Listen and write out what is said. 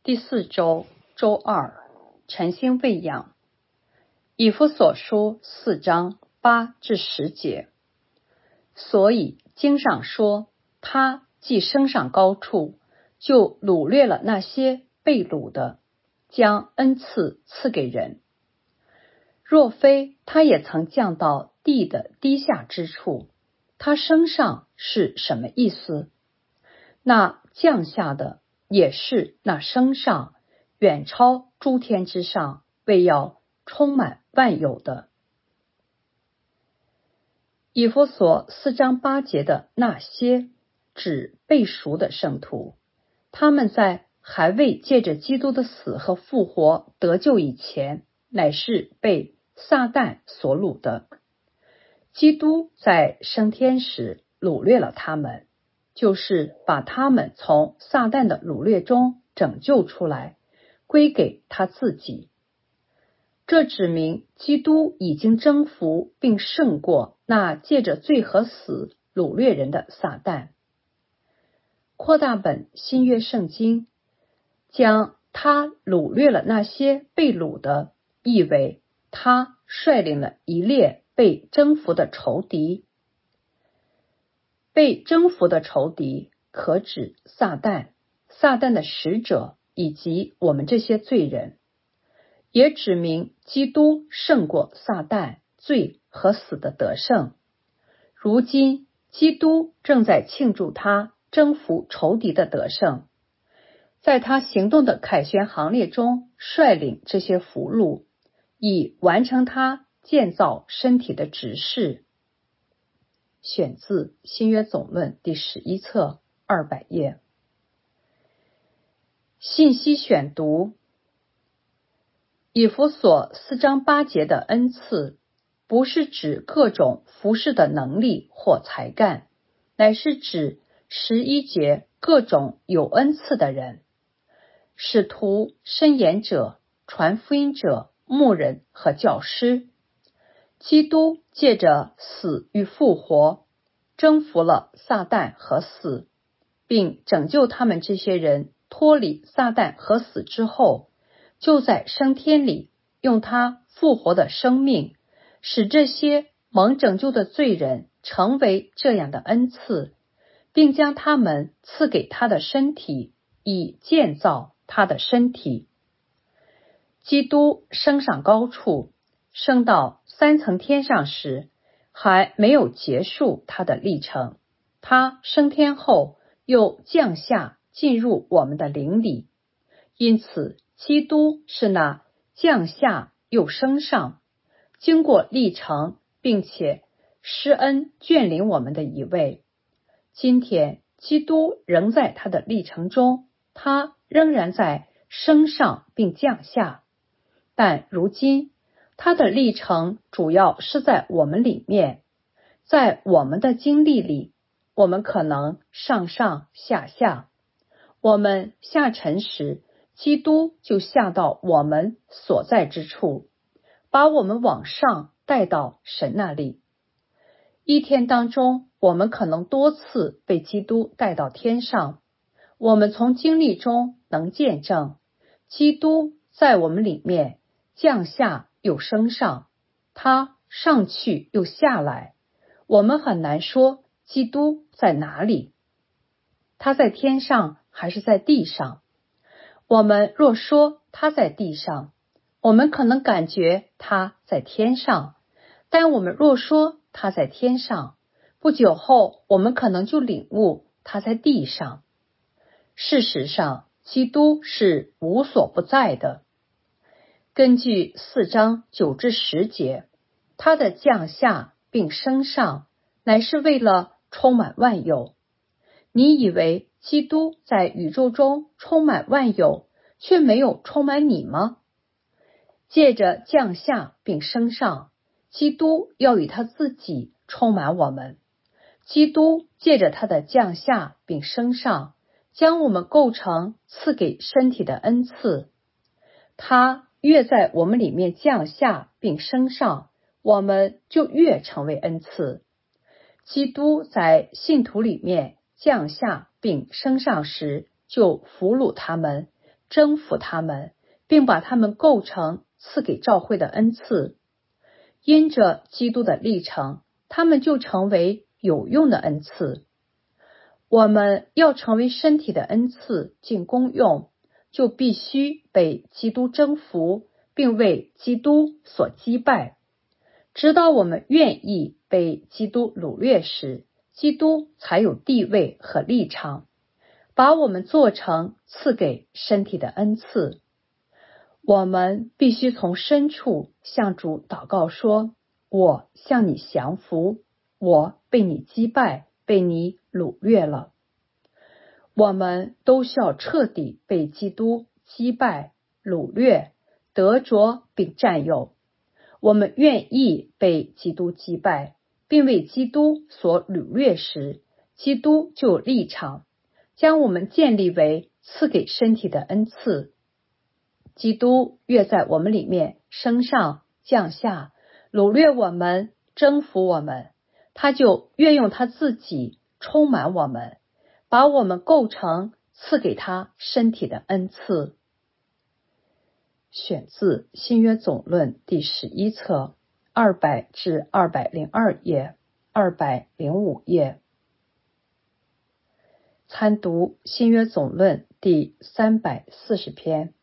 第4周周二，晨星喂养。以弗所书4章8至10节。所以经上说，他既升上高处，就掳掠了那些被掳的，将恩赐赐给人。若非他也曾降到地的低下之处，他升上是什么意思？那降下的也是那升上，远超诸天之上，为要充满万有的。以弗所4章8节的那些，指被赎的圣徒，他们在还未借着基督的死和复活得救以前，乃是被撒旦所掳的。基督在升天时掳掠了他们，就是把他们从撒旦的掳掠中拯救出来，归给他自己。这指明基督已经征服并胜过那借着罪和死掳掠人的撒旦。扩大本新约圣经将他掳掠了那些被掳的，意为他率领了一列被征服的仇敌。被征服的仇敌可指撒旦、撒旦的使者以及我们这些罪人，也指明基督胜过撒旦、罪和死的得胜。如今基督正在庆祝他征服仇敌的得胜，在他行动的凯旋行列中率领这些俘虏，以完成他建造身体的职事。选自新约总论第11册200页。信息选读。以弗所4章8节的恩赐，不是指各种服事的能力或才干，乃是指11节各种有恩赐的人，使徒、申言者、传福音者、牧人和教师。基督借着死与复活，征服了撒旦和死，并拯救他们这些人脱离撒旦和死之后，就在升天里用他复活的生命，使这些蒙拯救的罪人成为这样的恩赐，并将他们赐给他的身体，以建造他的身体。基督升上高处，升到3层天上时，还没有结束他的历程。他升天后又降下进入我们的灵里，因此基督是那降下又升上，经过历程并且施恩眷临我们的一位。今天基督仍在他的历程中，他仍然在升上并降下，但如今他的历程主要是在我们里面。在我们的经历里，我们可能上上下下，我们下沉时，基督就下到我们所在之处，把我们往上带到神那里。一天当中，我们可能多次被基督带到天上。我们从经历中能见证，基督在我们里面降下又升上，他上去又下来。我们很难说基督在哪里，他在天上还是在地上。我们若说他在地上，我们可能感觉他在天上，但我们若说他在天上，不久后我们可能就领悟他在地上。事实上，基督是无所不在的。根据4章9至10节，他的降下并升上，乃是为了充满万有。你以为基督在宇宙中充满万有，却没有充满你吗？借着降下并升上，基督要与他自己充满我们。基督借着他的降下并升上，将我们构成赐给身体的恩赐。他越在我们里面降下并升上，我们就越成为恩赐。基督在信徒里面降下并升上时，就俘虏他们， 征服他们，并把他们构成赐给教会的恩赐。因着基督的历程，他们就成为有用的恩赐。我们要成为身体的恩赐尽功用，就必须被基督征服，并为基督所击败。直到我们愿意被基督掳掠时，基督才有地位和立场，把我们做成赐给身体的恩赐。我们必须从深处向主祷告说，我向你降服，我被你击败，被你掳掠了。我们都需要彻底被基督击败、掳掠、得着并占有。我们愿意被基督击败，并为基督所掳掠时，基督就有立场，将我们建立为赐给身体的恩赐。基督越在我们里面升上降下，掳掠我们，征服我们，他就越用他自己充满我们，把我们构成赐给他身体的恩赐。选自新约总论第11册200至202页、205页。参读新约总论第340篇。